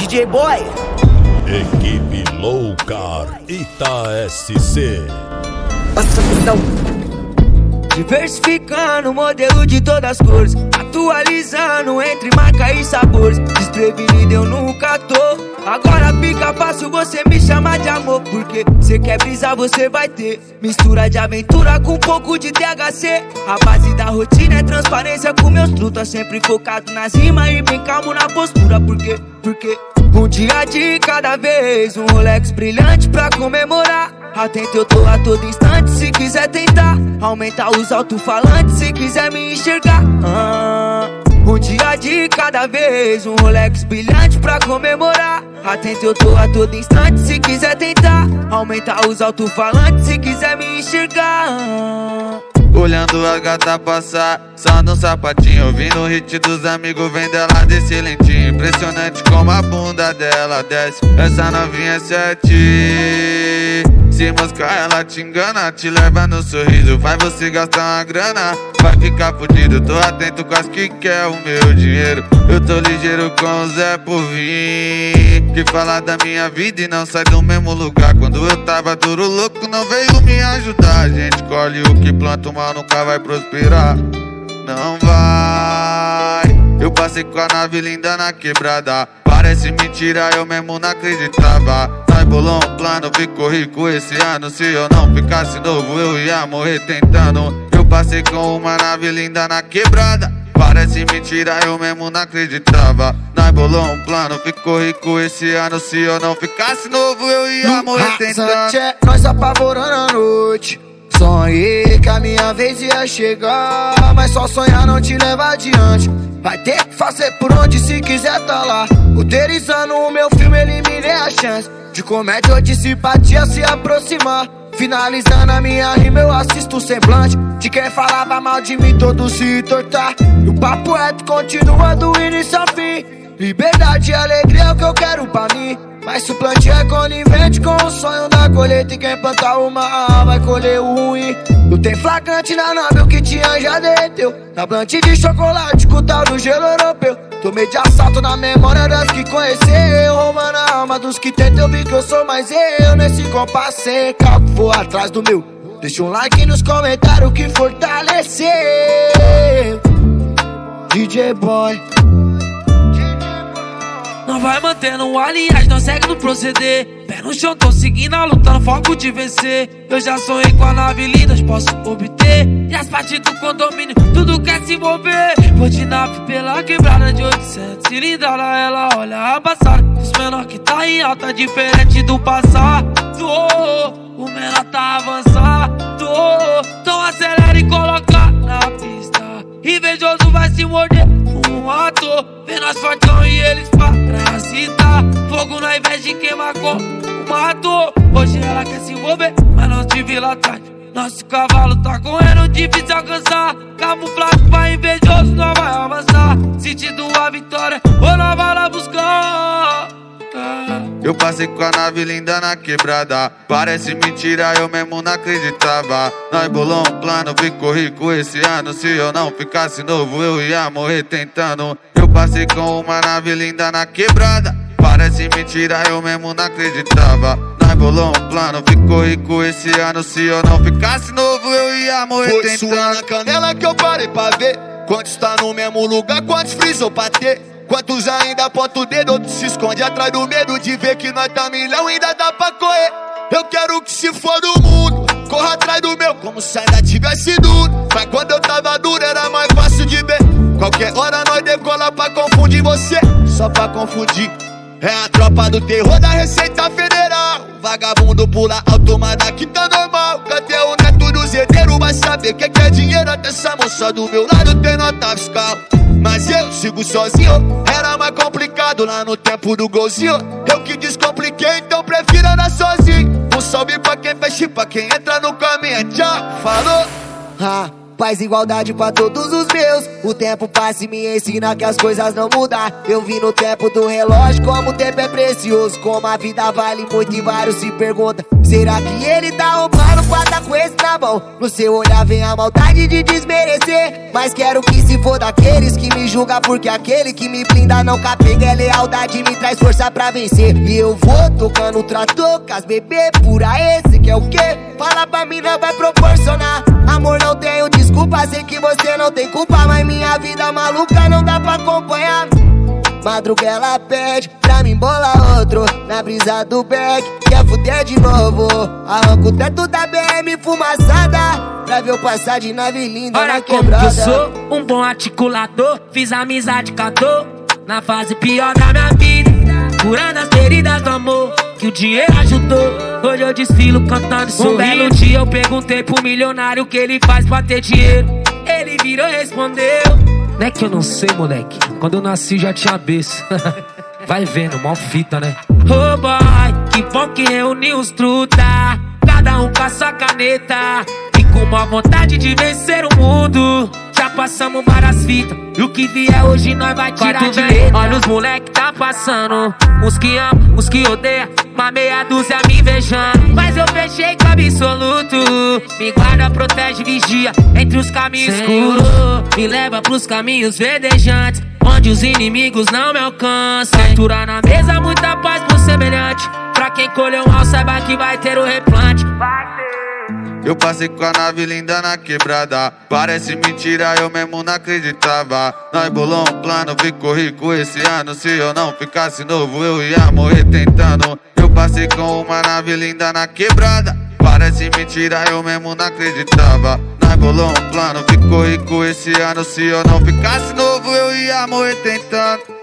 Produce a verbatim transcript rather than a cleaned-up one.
D J Boy. Equipe Loucar Ita S C. Passa a visão. Diversificando o modelo de todas as cores, atualizando entre marca e sabores. Desprevenido eu nunca tô, agora fica fácil você me chamar de amor. Porque cê quer brisar, você vai ter mistura de aventura com um pouco de T H C. A base da rotina é transparência com meus trutas, sempre focado nas rimas e bem calmo na postura. Por quê? Porque um dia de cada vez, um Rolex brilhante pra comemorar. Atento eu tô a todo instante, se quiser tentar aumentar os alto-falantes, se quiser me enxergar. ah, Um dia de cada vez, um Rolex brilhante pra comemorar. Atento eu tô a todo instante, se quiser tentar aumentar os alto-falantes, se quiser me enxergar. Olhando a gata passar, só no sapatinho, ouvindo o hit dos amigos, vem dela desse lentinho. Impressionante como a bunda dela desce, essa novinha é sete. Se moscar ela te engana, te leva no sorriso, faz você gastar uma grana, vai ficar fudido. Tô atento com as que quer o meu dinheiro, eu tô ligeiro com o Zé por vir, que fala da minha vida e não sai do mesmo lugar. Quando eu tava duro louco não veio me ajudar. A gente colhe o que planta, o mal nunca vai prosperar, não vai. Eu passei com a nave linda na quebrada, parece mentira, eu mesmo não acreditava. Nós bolou um plano, ficou rico esse ano. Se eu não ficasse novo eu ia morrer tentando. Eu passei com uma nave linda na quebrada, parece mentira, eu mesmo não acreditava. Nós bolou um plano, ficou rico esse ano. Se eu não ficasse novo eu ia morrer tentando. Nós apavorando a noite, sonhei que a minha vez ia chegar, mas só sonhar não te leva adiante. Vai ter que fazer por onde se quiser tá lá. Roteirizando o meu filme, eliminei a chance de comédia ou de simpatia se aproximar. Finalizando a minha rima, eu assisto o semblante de quem falava mal de mim, todo se tortar. E o papo reto continua do início ao fim. Liberdade e alegria é o que eu quero pra mim, mas se o plantio é conivente com o sonho da colheita, e quem plantar o mal vai colher o ruim. Não tem flagrante na nave, o que tinha já derreteu. Na plante de chocolate com o tal do gelo europeu. Tomei de assalto na memória das que conheceu, roubando a alma dos que tentam. Eu vi que eu sou mais eu nesse compasso sem calco, vou atrás do meu. Deixa um like nos comentários que fortaleceu. D J Boy. Não vai mantendo o aliás, não segue no proceder. Pé no chão, tô seguindo a luta, no foco de vencer. Eu já sonhei com a nave linda, posso obter. E as partes do condomínio, tudo quer se envolver. Vou de nave pela quebrada de oitocentos cilindrada, ela olha a passada. Os menor que tá em alta, diferente do passado. O menor tá avançado, então acelera e coloca na pista. Invejoso vai se morder um ator, vê nós fortão e eles parasitar. Fogo na inveja e queima como matou. Hoje ela quer se envolver, mas não te vi lá atrás. Nosso cavalo tá correndo, difícil alcançar. Camuflado pra invejoso, não vai avançar. Sentindo a vitória, ou não vai lá buscar. Eu passei com a nave linda na quebrada, parece mentira, eu mesmo não acreditava. Nós bolou um plano, ficou rico esse ano. Se eu não ficasse novo eu ia morrer tentando. Eu passei com uma nave linda na quebrada, parece mentira, eu mesmo não acreditava. Nós bolou um plano, ficou rico esse ano. Se eu não ficasse novo eu ia morrer Foi tentando. Foi na canela que eu parei pra ver quantos tá no mesmo lugar, quantos frisou pra ter. Quantos ainda aponta o dedo, outros se esconde atrás do medo de ver que nós tá milhão, ainda dá pra correr. Eu quero que se for do mundo, corra atrás do meu, como se ainda tivesse duro. Mas quando eu tava duro era mais fácil de ver. Qualquer hora nós decola pra confundir você, só pra confundir. É a tropa do terror da Receita Federal. Vagabundo pula alto, mas daqui tá normal. Cadê o neto do zedeiro? Vai saber que que é dinheiro. Até essa moça do meu lado tem nota fiscal. Mas eu sigo sozinho, era mais complicado lá no tempo do golzinho. Eu que descompliquei, então prefiro andar sozinho. Um salve pra quem fecha e pra quem entra no caminho. Tchau, falou. Ah, paz e igualdade pra todos os meus. O tempo passa e me ensina que as coisas não mudam. Eu vi no tempo do relógio como o tempo é precioso, como a vida vale muito e vários se perguntam: será que ele tá tá roubando pra tá com esse na mão. No seu olhar vem a maldade de desmerecer, mas quero que se for daqueles que me julga, porque aquele que me blinda não capega é lealdade, me traz força pra vencer. E eu vou tocando o trator com as bebê pura, esse que é o quê? Fala pra mim, não vai proporcionar. Amor, não tenho desculpa, sei que você não tem culpa, mas minha vida maluca não dá pra acompanhar. Madruga ela pede pra mim bolar outro na brisa do beck, quer fuder de novo. Arranco o teto da B M fumaçada pra ver eu passar de nave linda olha na como quebrada. que eu sou um bom articulador, fiz amizade com a dor na fase pior da minha vida, curando as feridas do amor que o dinheiro ajudou. Hoje eu desfilo cantando e sorrindo. Um belo dia eu perguntei pro milionário o que ele faz pra ter dinheiro. Ele virou e respondeu: não é que eu não sei, moleque, quando eu nasci já tinha berço. Vai vendo, mó fita, né? Oh boy, que bom que reuniu os truta, cada um com a sua caneta e com uma vontade de vencer o mundo. Já passamos várias fitas e o que vier hoje nós vai tirar de letra. Olha os moleque tá passando, uns que amam, uns que odeiam, uma meia dúzia me invejando, mas eu fechei com absoluto. Me guarda, protege, vigia entre os caminhos escuros, me leva pros caminhos verdejantes, onde os inimigos não me alcançam. Altura na mesa, muita paz pro semelhante, pra quem colheu mal saiba que vai ter o replante. Eu passei com a nave linda na quebrada, parece mentira, eu mesmo não acreditava. Nós bolou um plano, ficou rico esse ano. Se eu não ficasse novo, eu ia morrer tentando. Eu passei com uma nave linda na quebrada, parece mentira, eu mesmo não acreditava. Nós bolou um plano, ficou rico esse ano. Se eu não ficasse novo, eu ia morrer tentando.